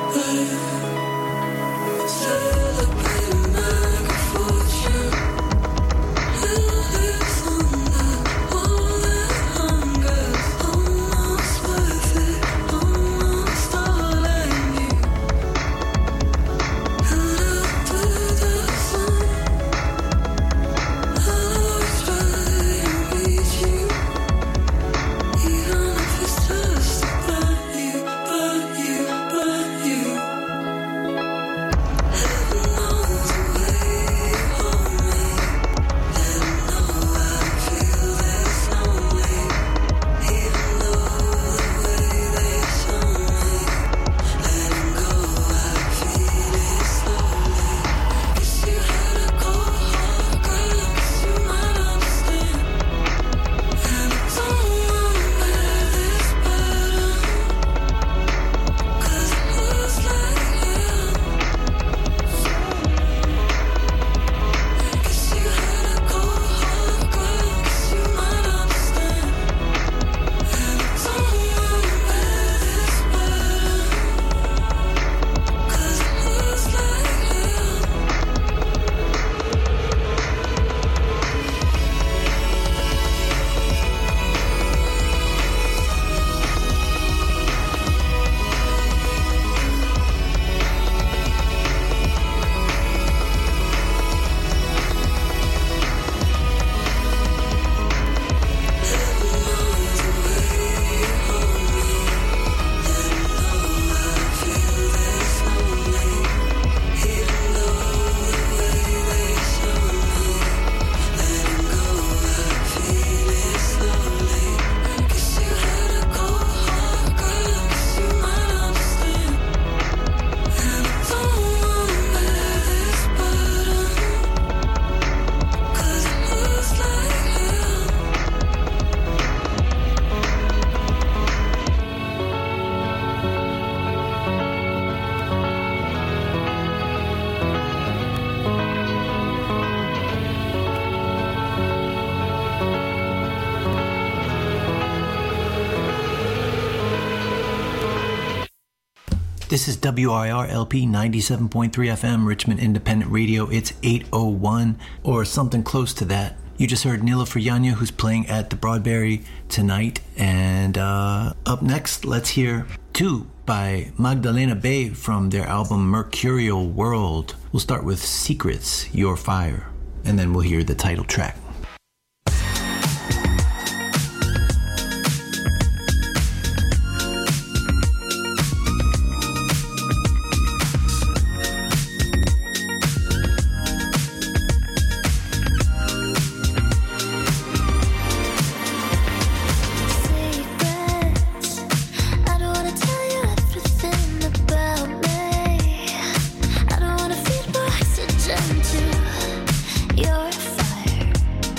This is WIR-LP 97.3 FM, Richmond Independent Radio. It's 8:01 or something close to that. You just heard Nila Fryanya, who's playing at the Broadberry tonight. And up next, let's hear Two by Magdalena Bay from their album Mercurial World. We'll start with Secrets, Your Fire, and then we'll hear the title track. Your fire.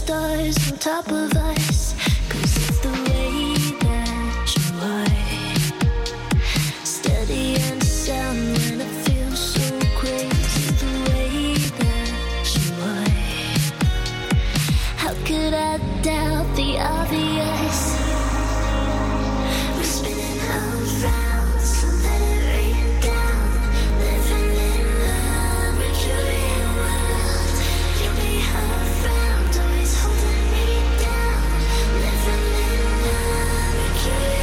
stars on top of us, 'cause it's the way that you are. Steady and sound when it feels so crazy, the way that you are. How could I doubt the obvious? We're spinning around, so let it rain down. Living in a mercury world. You'll be around, always holding me down. Living in a mercury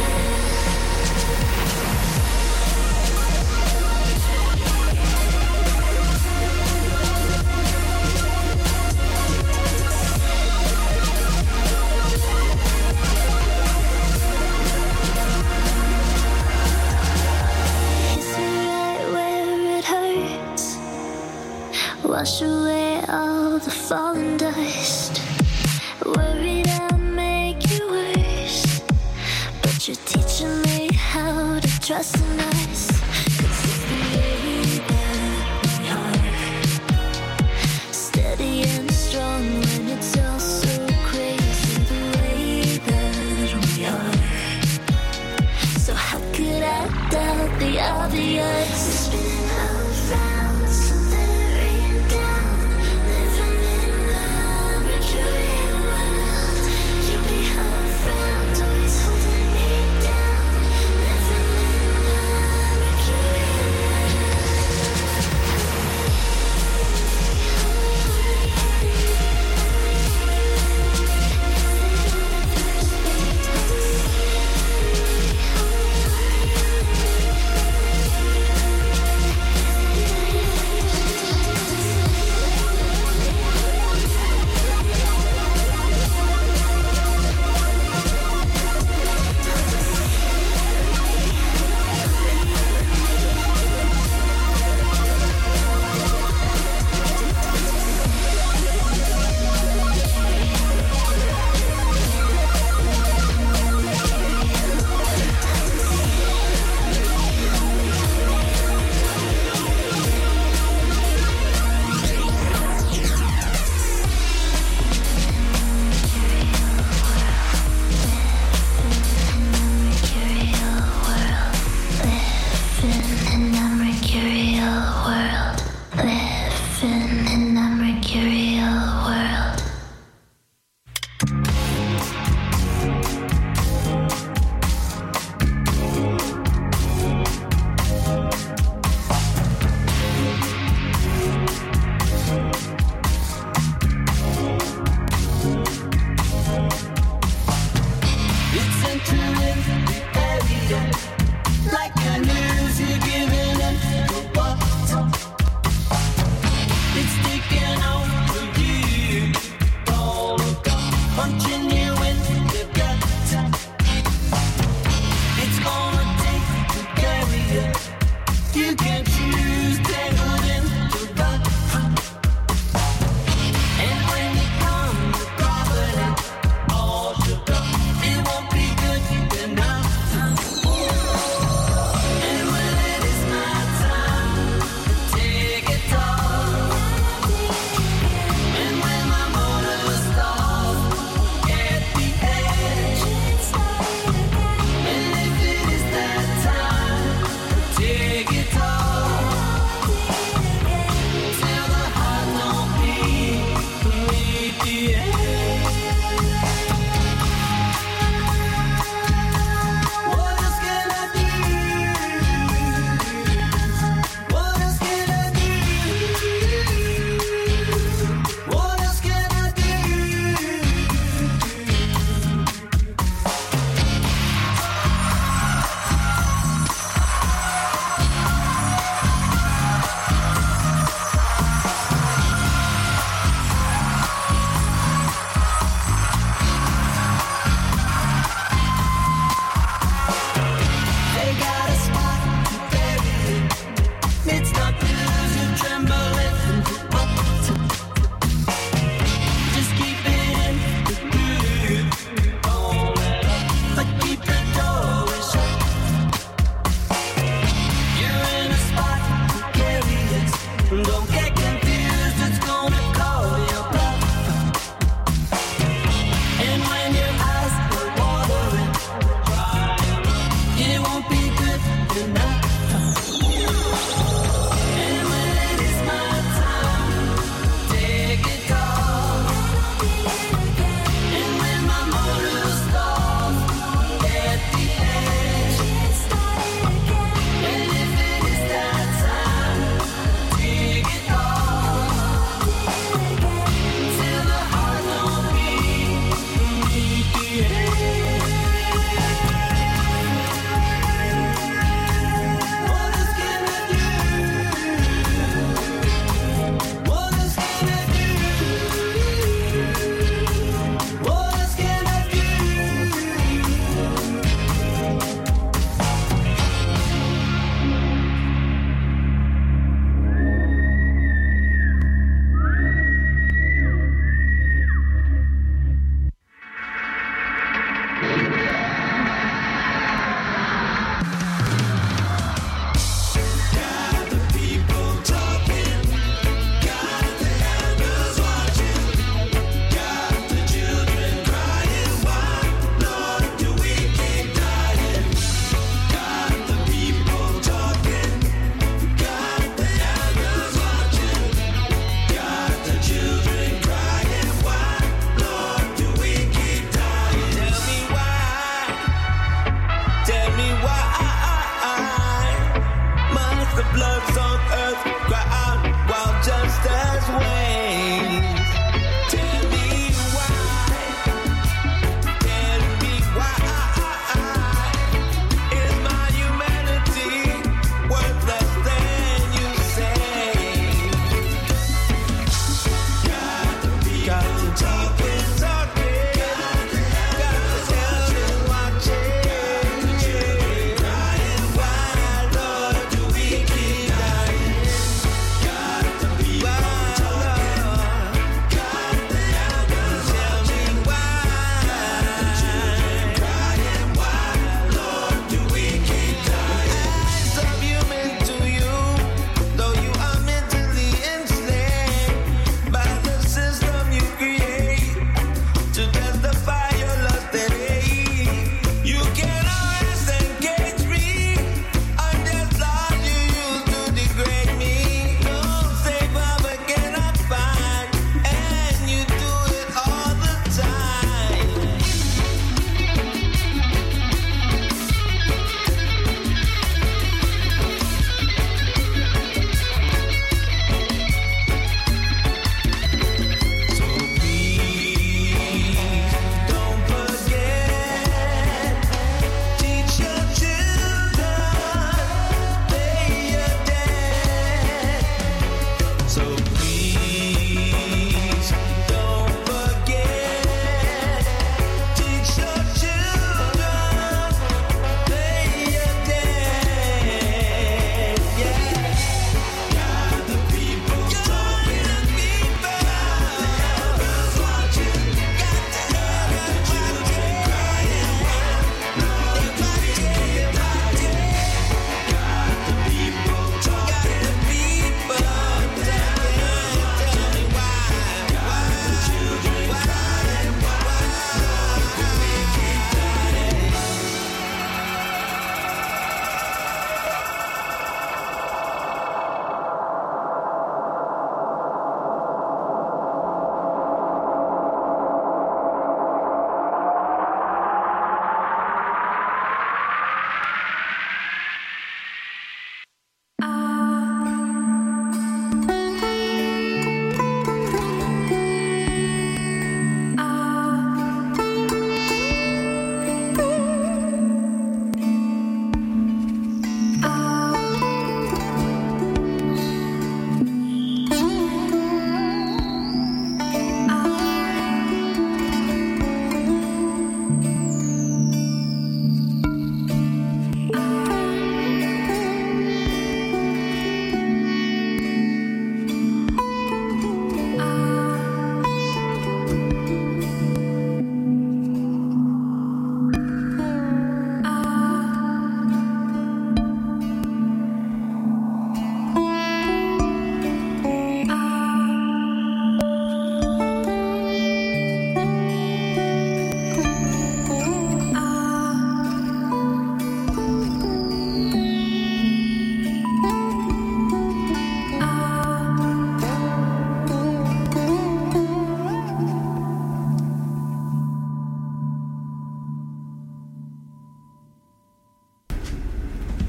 wash away all the fallen dust. Worried I'll make you worse, but you're teaching me how to trust in us. 'Cause it's the way that we are. Steady and strong when it's all so crazy, the way that we are. So how could I doubt the obvious? Spinning around, so let it rain down. Living in a mercury world. You'll be around, always holding me down. Living in a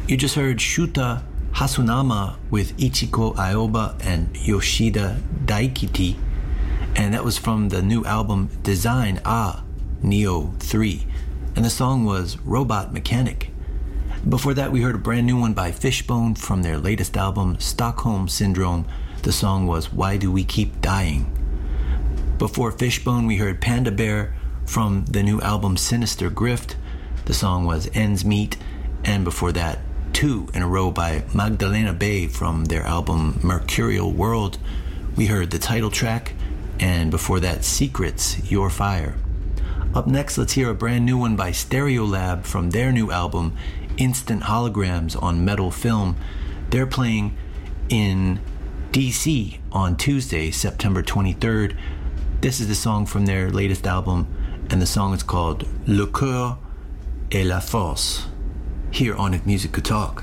You just heard Shuta Hasunama with Ichiko Aoba and Yoshida Daikiti, and that was from the new album Design A Neo 3, and the song was Robot Mechanic. Before that, we heard a brand new one by Fishbone from their latest album Stockholm Syndrome. The song was Why Do We Keep Dying? Before Fishbone, we heard Panda Bear from the new album Sinister Grift. The song was Ends Meet, and before that, two in a row by Magdalena Bay from their album Mercurial World. We heard the title track, and before that, Secrets, Your Fire. Up next, let's hear a brand new one by Stereolab from their new album Instant Holograms on Metal Film. They're playing in DC on Tuesday, September 23rd. This is the song from their latest album, and the song is called Le Coeur et la Force, here on If Music Could Talk.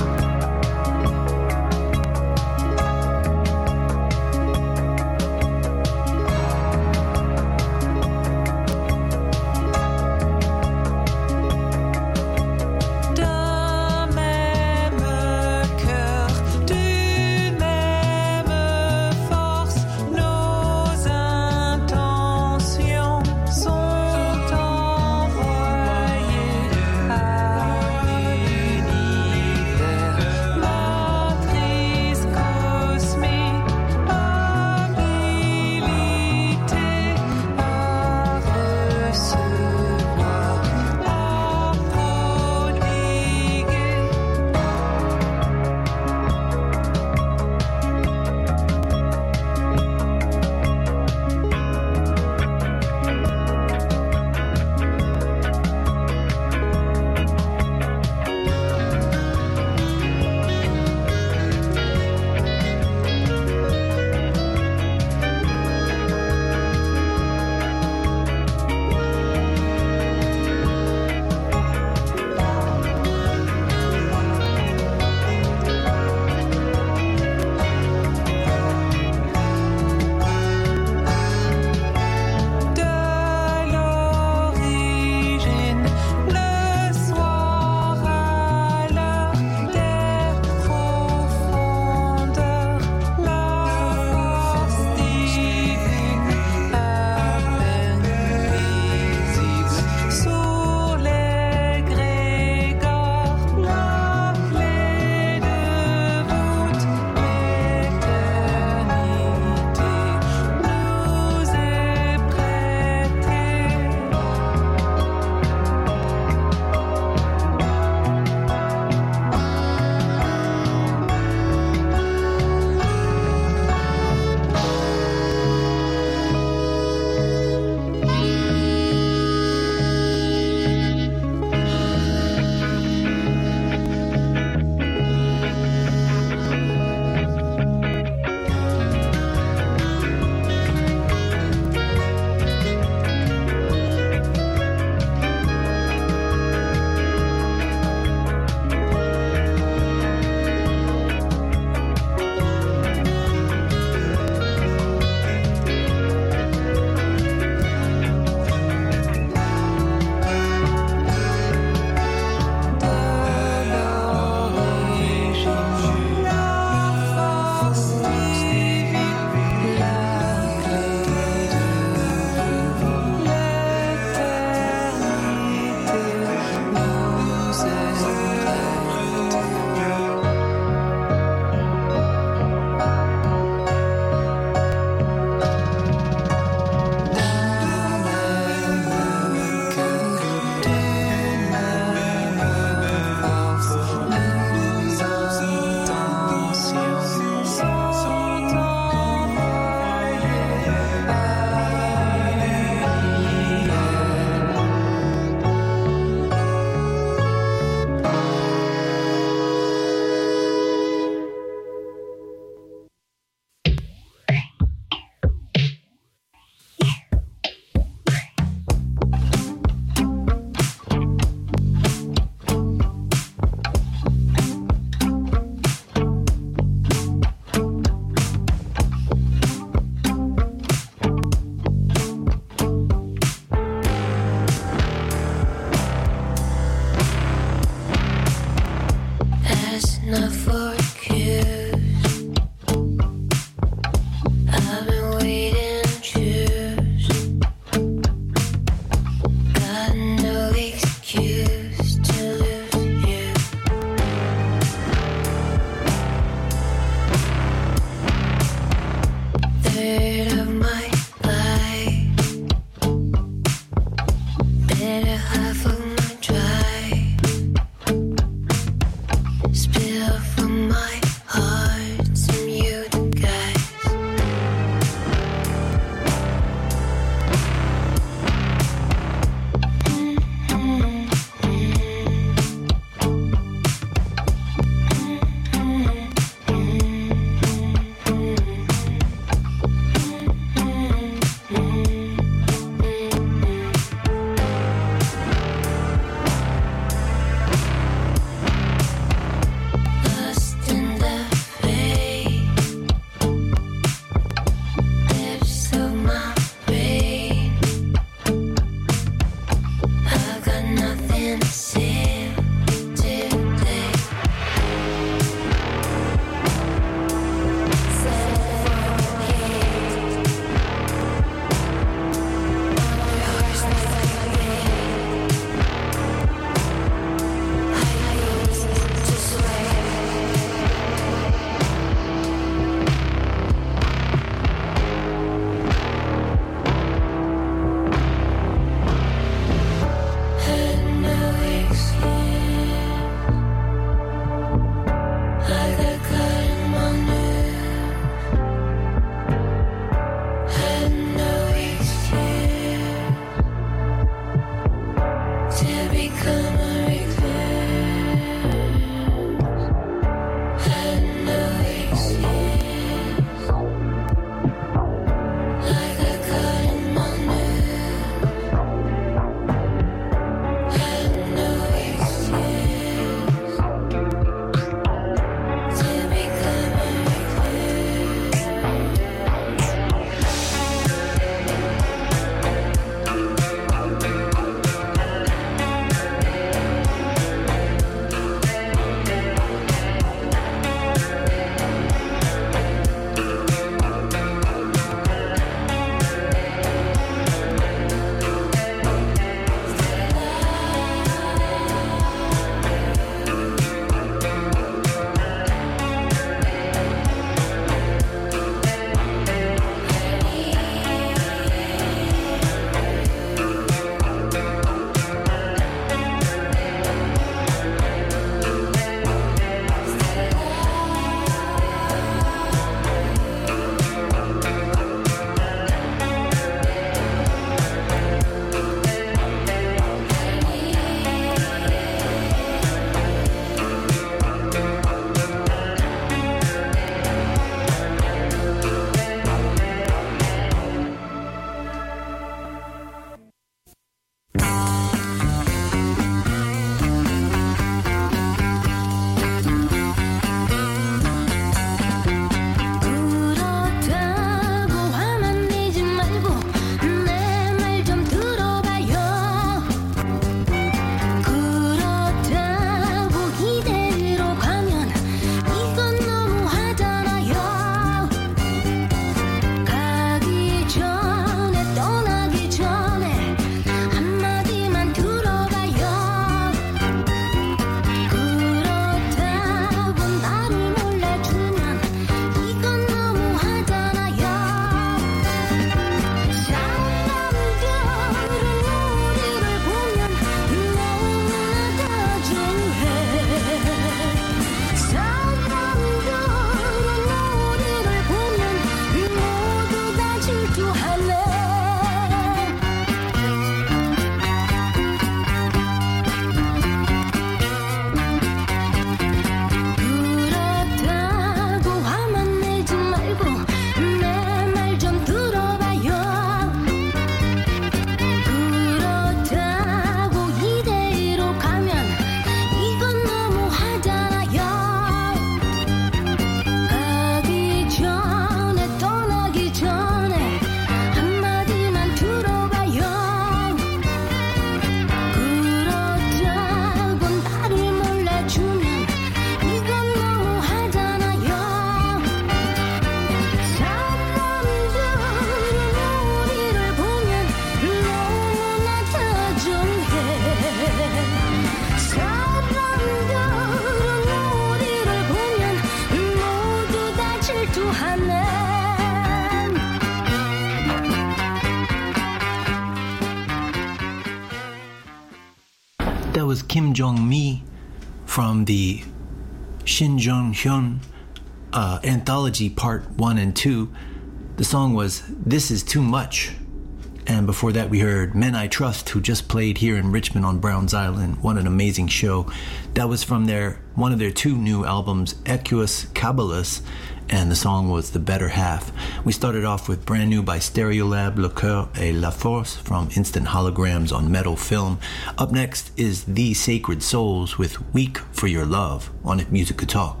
That was Kim Jong-mi from the Shin Jong-hyun anthology part 1 and 2. The song was This Is Too Much. And before that we heard Men I Trust, who just played here in Richmond on Browns Island. What an amazing show. That was from one of their 2 new albums, Equus Caballus, and the song was The Better Half. We started off with brand new by Stereolab, Le Coeur et la Force from Instant Holograms on Metal Film. Up next is The Sacred Souls with Weak for Your Love on If Music Could Talk.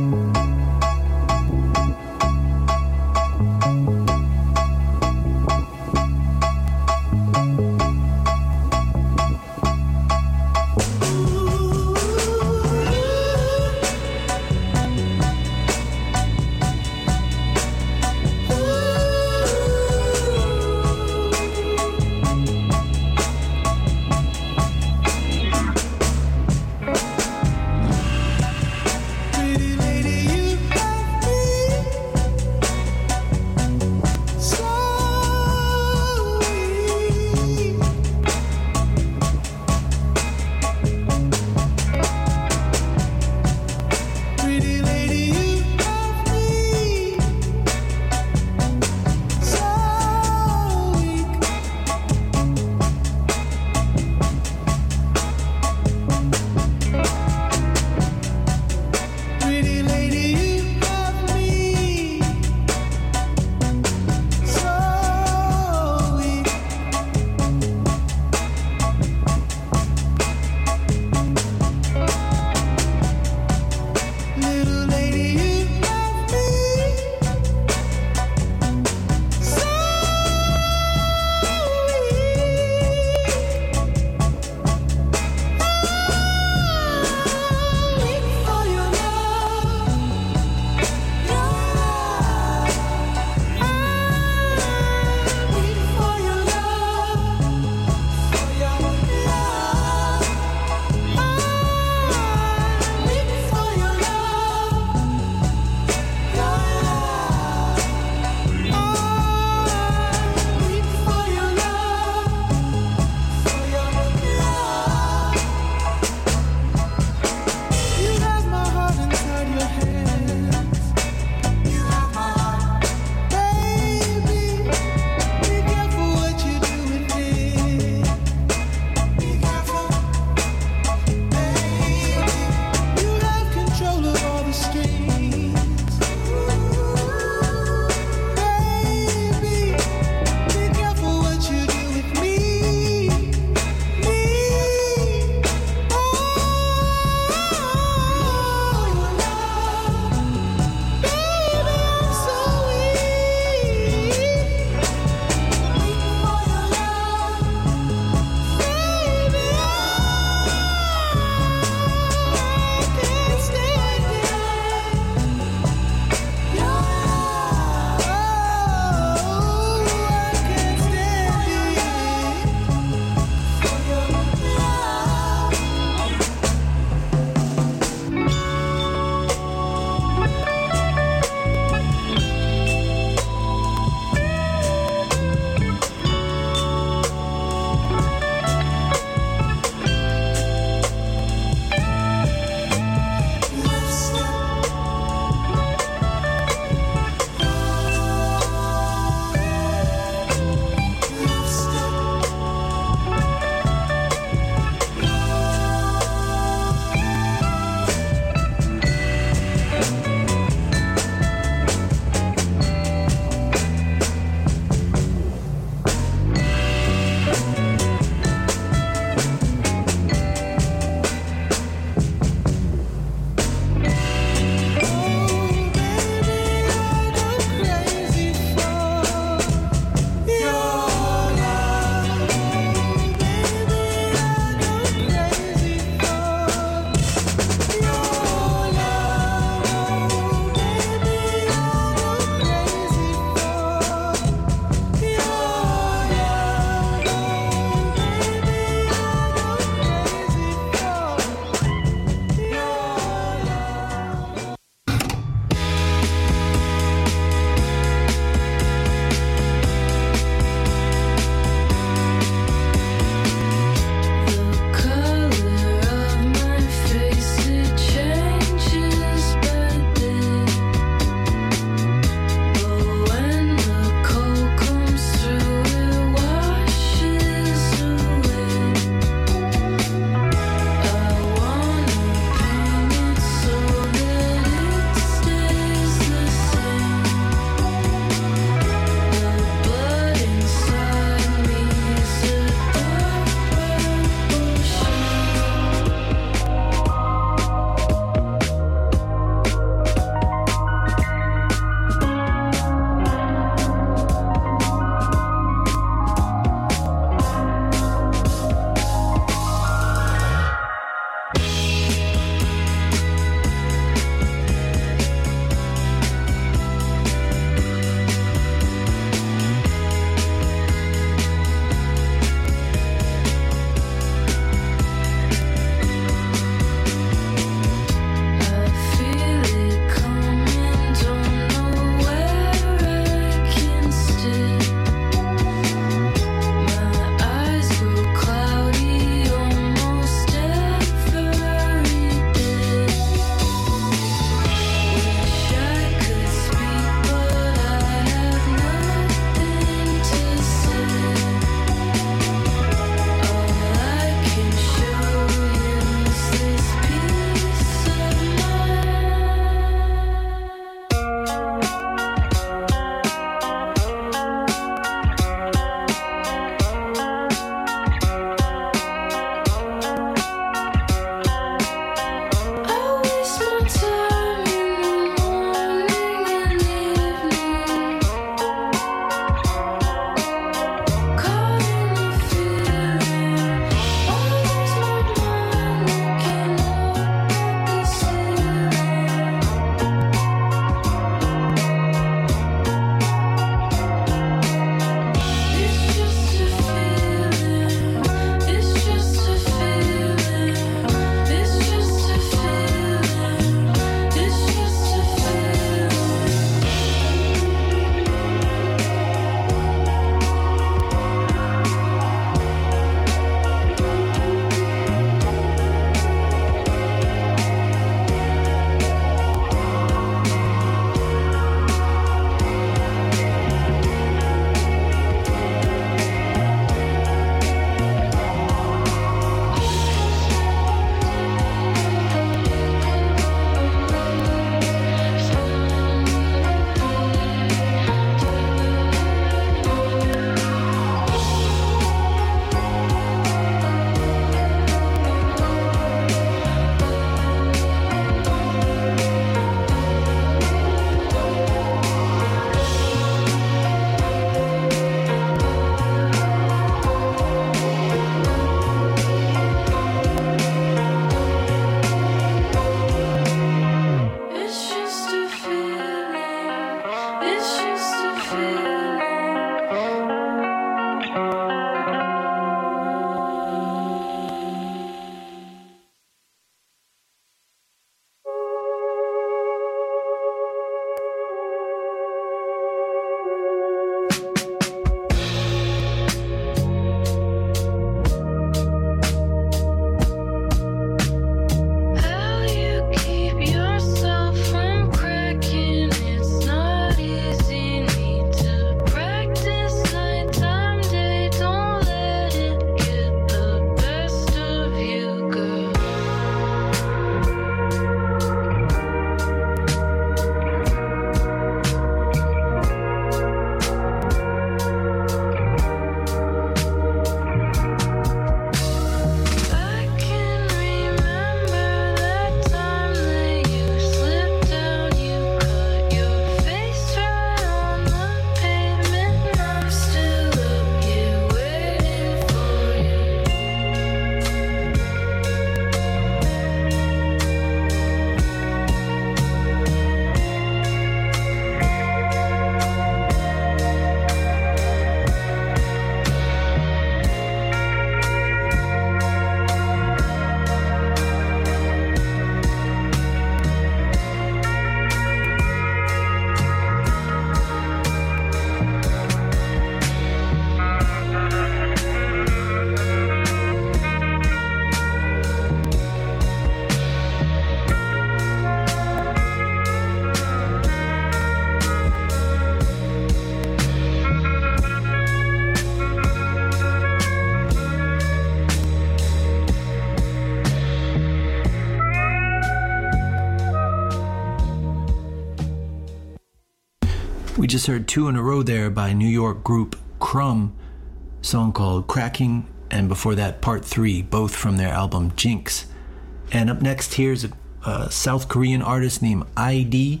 just heard two in a row there by New York group Crumb, song called Cracking, and before that Part 3, both from their album Jinx. And up next here's a South Korean artist named Eyedi,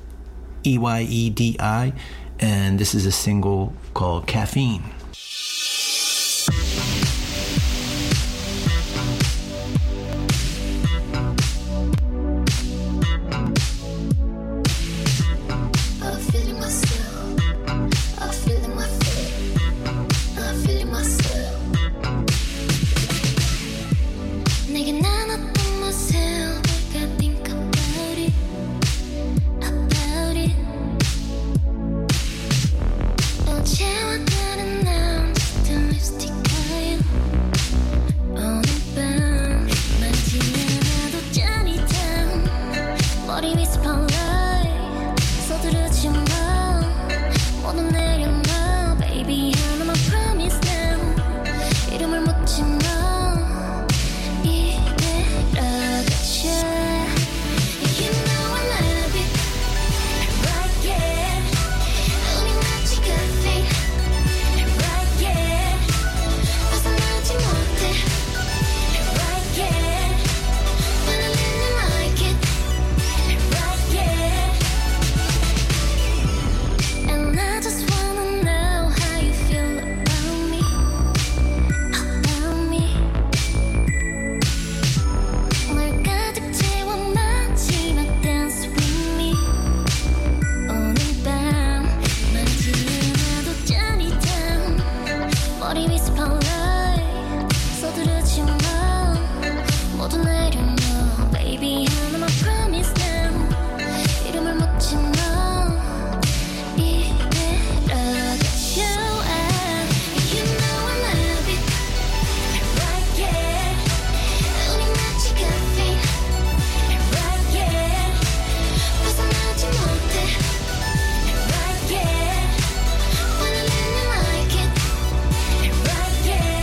Eyedi, and this is a single called Caffeine. Yeah.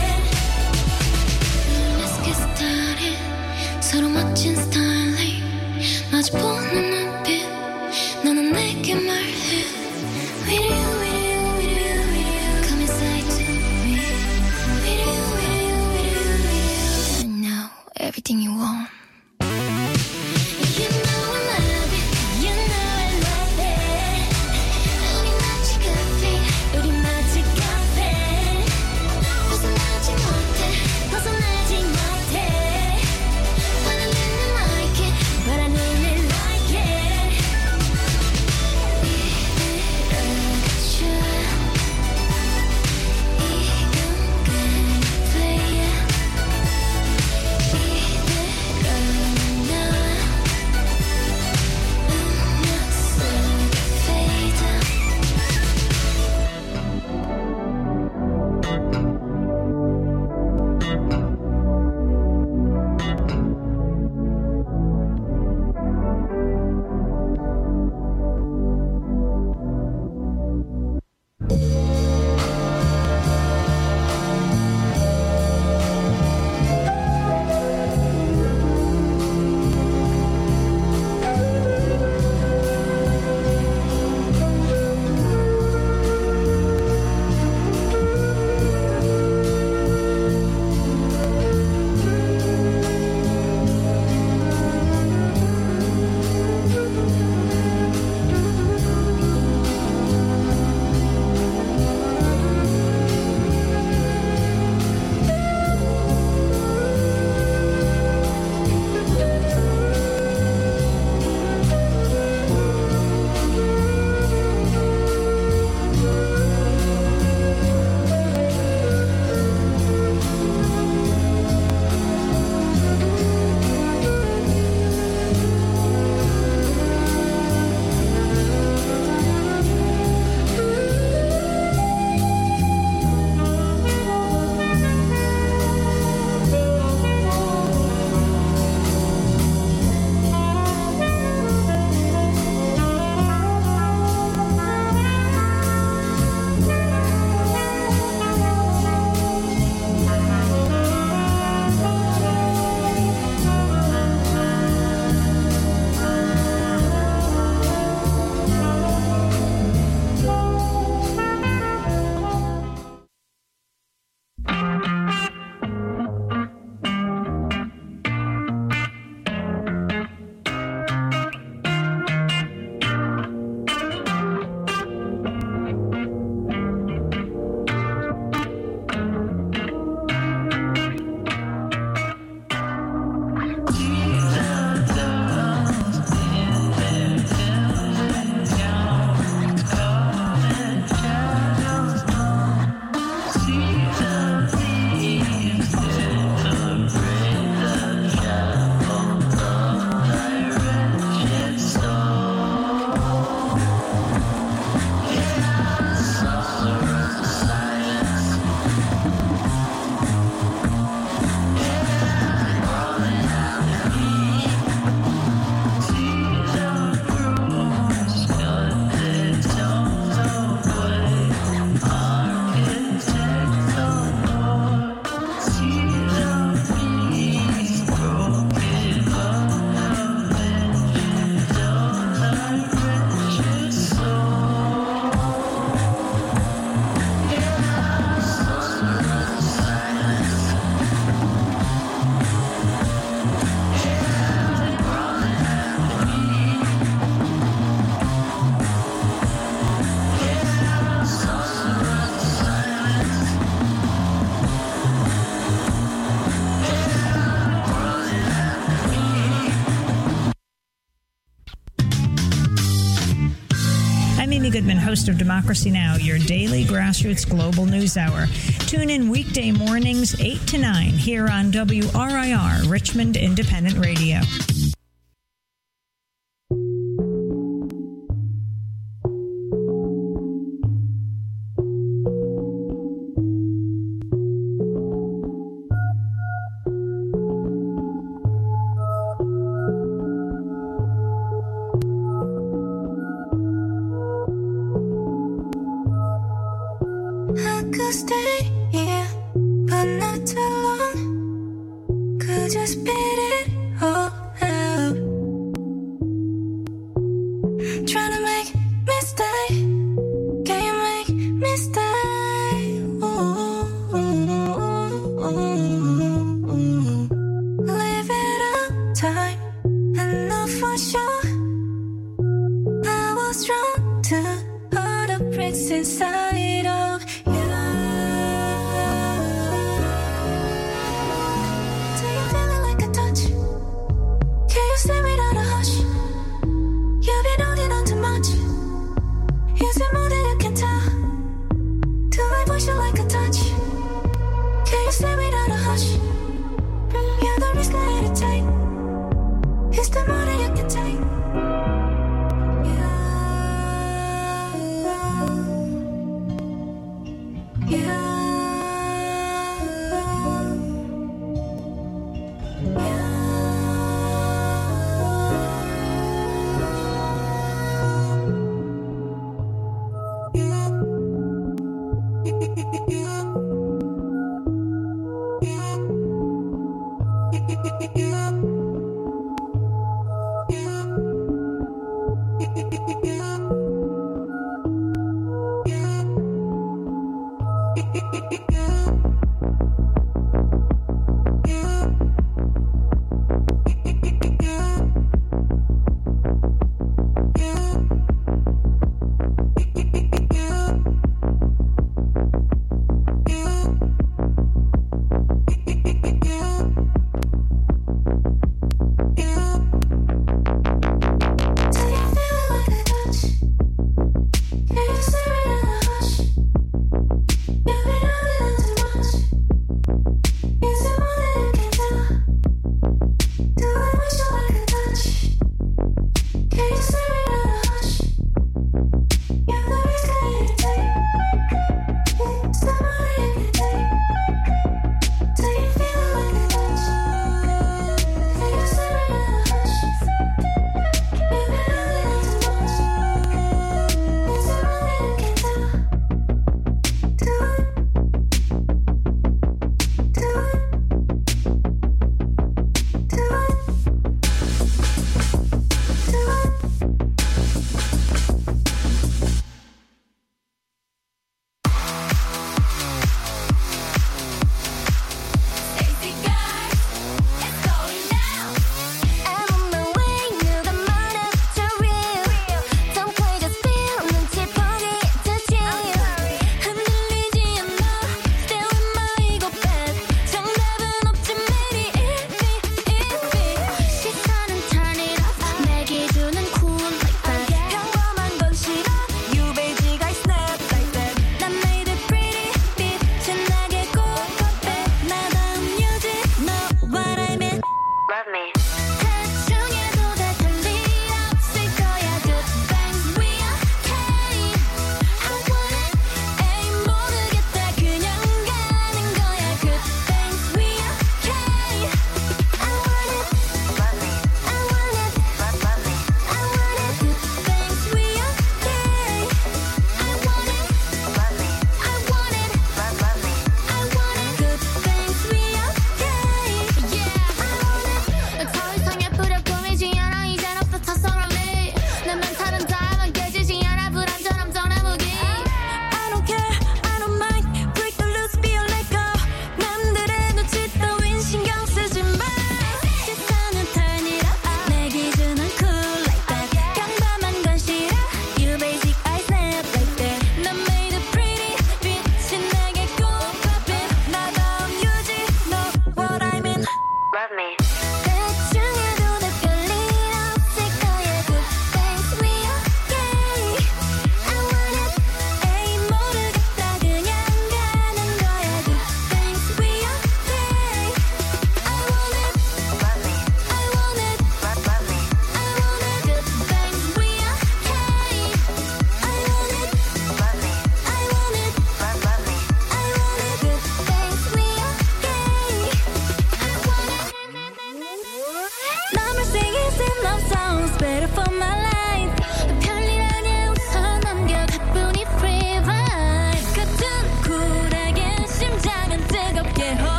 host of Democracy Now!, your daily grassroots global news hour. Tune in weekday mornings 8 to 9 here on WRIR, Richmond Independent Radio.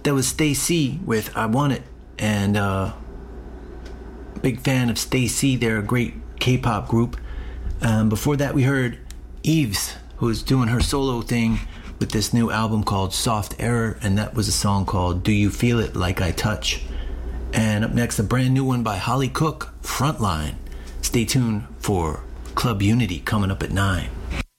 That was Stacey with I Want It, and big fan of Stacey. They're a great K-pop group. Before that, we heard Eves, who's doing her solo thing with this new album called Soft Error, and that was a song called Do You Feel It Like I Touch. And up next, a brand new one by Holly Cook, Frontline. Stay tuned for Club Unity coming up at 9.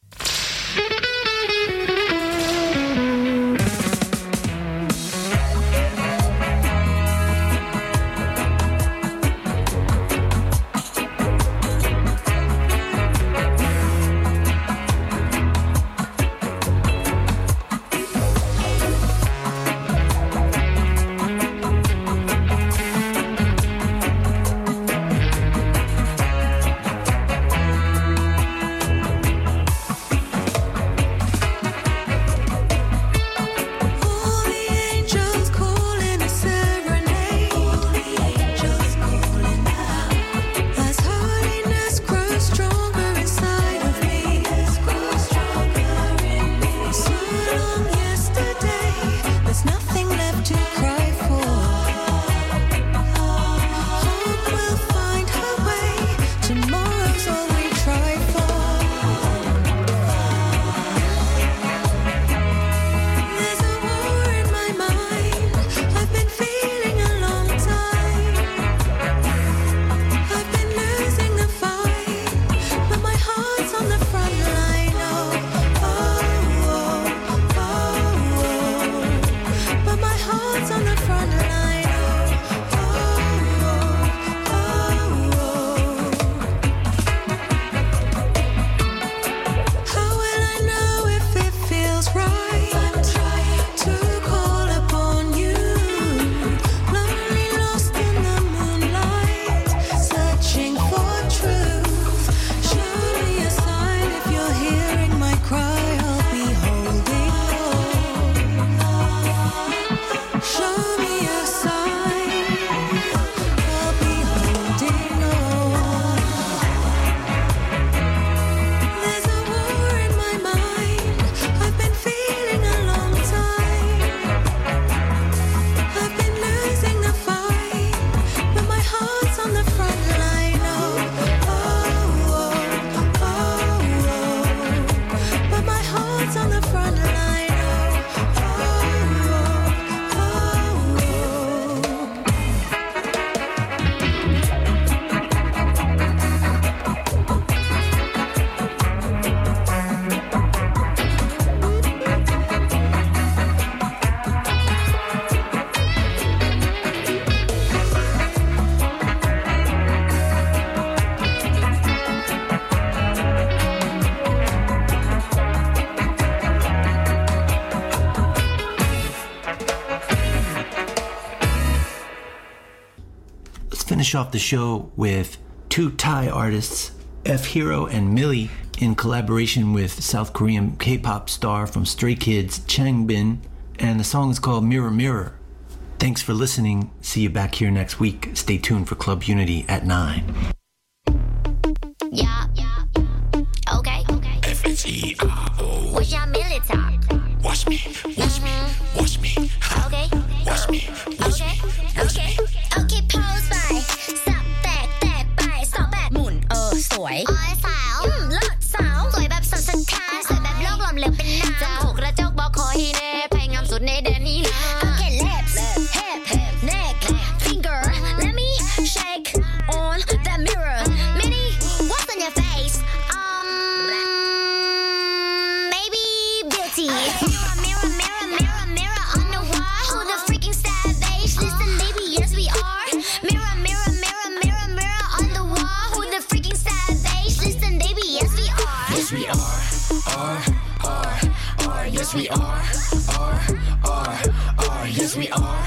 Finish off the show with two Thai artists, F Hero and Millie, in collaboration with South Korean K-pop star from Stray Kids, Changbin, and the song is called Mirror Mirror. Thanks for listening. See you back here next week. Stay tuned for Club Unity at 9. Yeah. Okay. F-H-E-R-O. What's your Millie talk? Watch me. Okay. Watch me. Okay, pose ไป สับแตกไปสอบแบบหมุนสวยอ้อยสาวเลิศสาวสวยแบบสันสถานสวยแบบโลกหล่อมเหลืองเป็นน้ำจมูกกระจกบอกคอฮีเน่ไพงามสุดในแดนนี้นะ Okay, lips, hip, neck, finger. Let me shake on that mirror. Mini, what's on your face? Maybe beauty. Mirror on the wall. Who the freaking savage? Listen, baby, yes we are. Mirror on the wall. Who the freaking savage? Listen, baby, yes we are. Yes we are. Yes we are. Yes we are.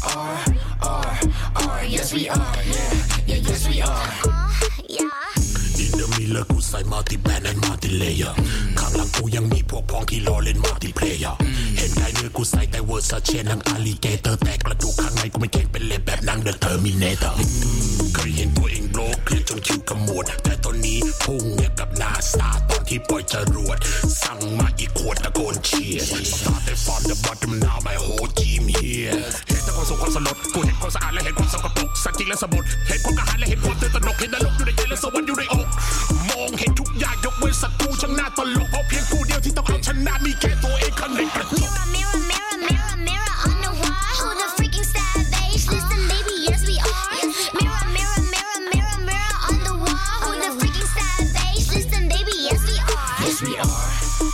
Yes we are. Yeah. Yes we are. Yeah. In the mirror กูใส่ multi band and multi layer ข้างหลังกูยังมีพวกพ้องที่รอเล่น multi player เห็นได้เนื้อกูใส่แต่เวอร์ซาเชนหนังอาลิเกเตอร์แต่กระดูกข้างในกูไม่เก่งเป็นเล็บแบบหนัง The Terminator เคยเห็นตัวเองโลกเครียดจนคิ้วขมวดแต่ตอนนี้พุ่งอย่างกับนาซาตอนที่ปล่อยจรวดสั่งมาอีกขวดตะโกนเชียร์ Started from the bottom now my whole team here เห็นแต่ความสุขความสลดกูเห็นความสะอาดและเห็นความสกปรกสัตว์จริงและสมบูรณ์เห็นความกระหายและเห็นความตื่นตระหนกเห็นนรกอยู่ในใจและสวรรค์อยู่ในอกมองเห็นทุกอย่างยกเว้นศัตรูช่างน่าตลกเพราะเพียงกูเดียวที่ต้องเอาชนะมีแค่ตัวเองข้างในกระจก Mirror, mirror, mirror, mirror on the wall. Who the freaking savage? Listen, baby, yes we are. Mirror, mirror, mirror, mirror, mirror on the wall. Who the freaking savage? Listen, baby, yes we are. Yes we are.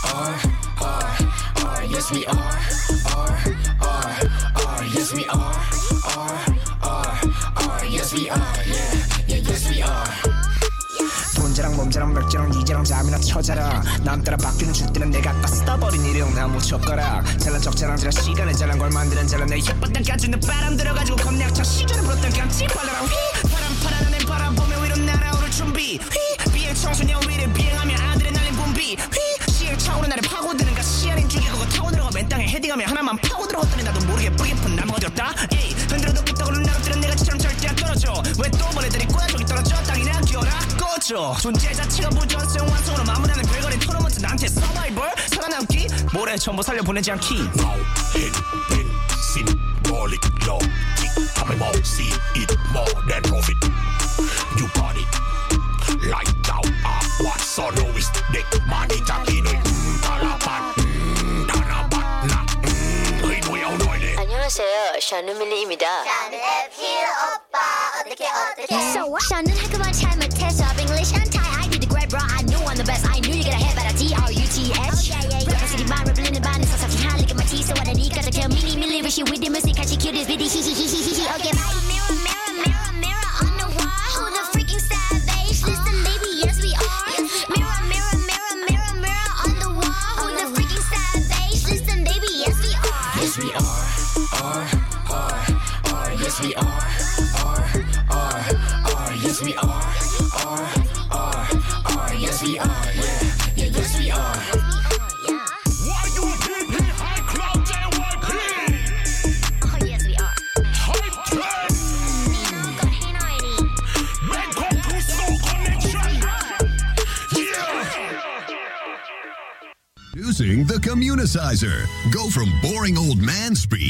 Yes we are. Yes we are. Yes we are. Yeah, yes we are. 돈자랑 몸자랑 맥자랑 이자랑 잠이나 쳐자라 남 따라 바뀌는 줄 때는 내가 아까 써버린 일용 나무 젓가락 잘난 척 자랑질한 시간에 잘난 걸 만드는 잘난 내 혓바닥 까주는 바람 들어가지고 겁내학창 시절을 불었던 깜찍 발라라 휘 바람 파란 하늘 바라보며 위로 날아오를 준비 휘 비행 청소년 위를 비행하며 아들의 날린 분비 휘 시행 차오른 나를 파고드는가 시야린 죽이고 타고 들어가 맨 땅에 헤딩하며 하나만 파고 들어갔더니 나도 모르게 뿌리 깊은 나무 어디였다 에이 흔들어도 끄떡으로 나가뜨는 내가 지처럼 절대 안 떨어져 왜 또 벌레들이 꼬야 저기 떨어져 땅이나 기어라 꺼져 존재 자체가 부전성 완성으로 마무리하는 별거린 토너먼트 나한테 서바이벌 살아남기 모래 전부 살려보내지 않기 Now hit pin symbolic logic ทำให้มอง see it more than profit you got it like thou art what so no is เด็กมาดีจากที่หน่วยตาลาบัดธนบัตรนะเฮ้ยหน่วยเอาหน่อยเลย 안녕하세요. 샤누밀리입니다. So what? 저는 학교만 잘 못해서 English and Thai. I did the great, bro. I knew I'm the best. I knew you gotta have better T-R-U-T-H. Representing my rebel in the band. So something hard, look at my teeth. So what I need, gotta tell me, with you with the music. I should kill this video. Okay, bye. Mirror, mirror, mirror, mirror on the wall. Who the freaking savage? Listen, baby, yes we are. Mirror, mirror, mirror, mirror, mirror on the wall. Who the freaking savage? Listen, baby, yes we are. Yes we are. Yes we are. Yes we are. Yes we are. Yeah, yes we are. Why you PP high cloud JYP Oh, yes we are. high trend Nino, go ahead already. Bangkok to Seoul connection yeah Using the Communicizer. Go from boring old man speak